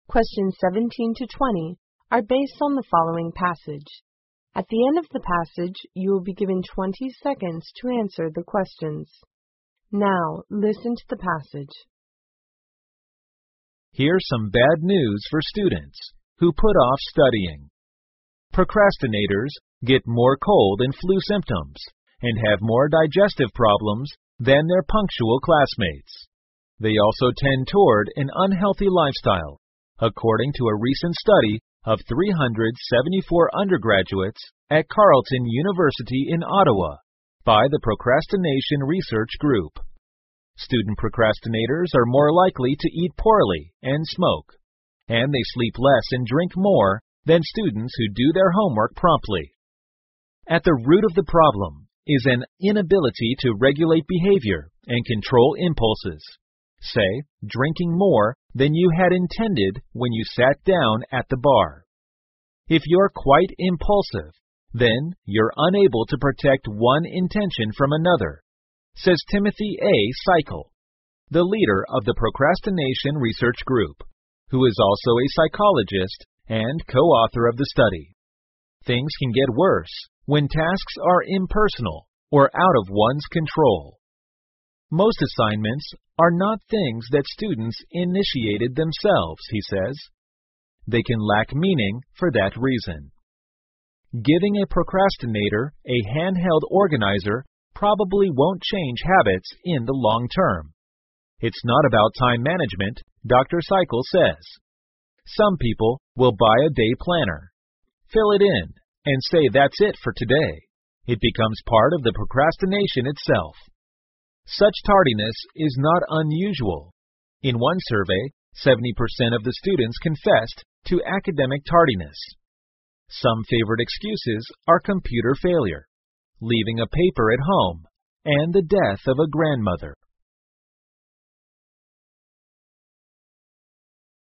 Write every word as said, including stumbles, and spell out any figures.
Questions seventeen to twenty are based on the following passage. At the end of the passage, you will be given twenty seconds to answer the questions. Now, listen to the passage. Here's some bad news for students who put off studying. Procrastinators get more cold and flu symptoms and have more digestive problems than their punctual classmates. They also tend toward an unhealthy lifestyle, according to a recent study of three hundred seventy-four undergraduates at Carleton University in Ottawa by the Procrastination Research Group. Student procrastinators are more likely to eat poorly and smoke, and they sleep less and drink more than students who do their homework promptly. At the root of the problem is an inability to regulate behavior and control impulses. Say, drinking more than you had intended when you sat down at the bar. If you're quite impulsive, then you're unable to protect one intention from another, says Timothy A. Cycle, the leader of the Procrastination Research Group, who is also a psychologist and co-author of the study. Things can get worse when tasks are impersonal or out of one's control. Most assignments are not things that students initiated themselves, he says. They can lack meaning for that reason. Giving a procrastinator a handheld organizer probably won't change habits in the long term. It's not about time management, Doctor Cycle says. Some people will buy a day planner, fill it in, and say that's it for today. It becomes part of the procrastination itself. Such tardiness is not unusual. In one survey, seventy percent of the students confessed to academic tardiness. Some favorite excuses are computer failure, leaving a paper at home, and the death of a grandmother.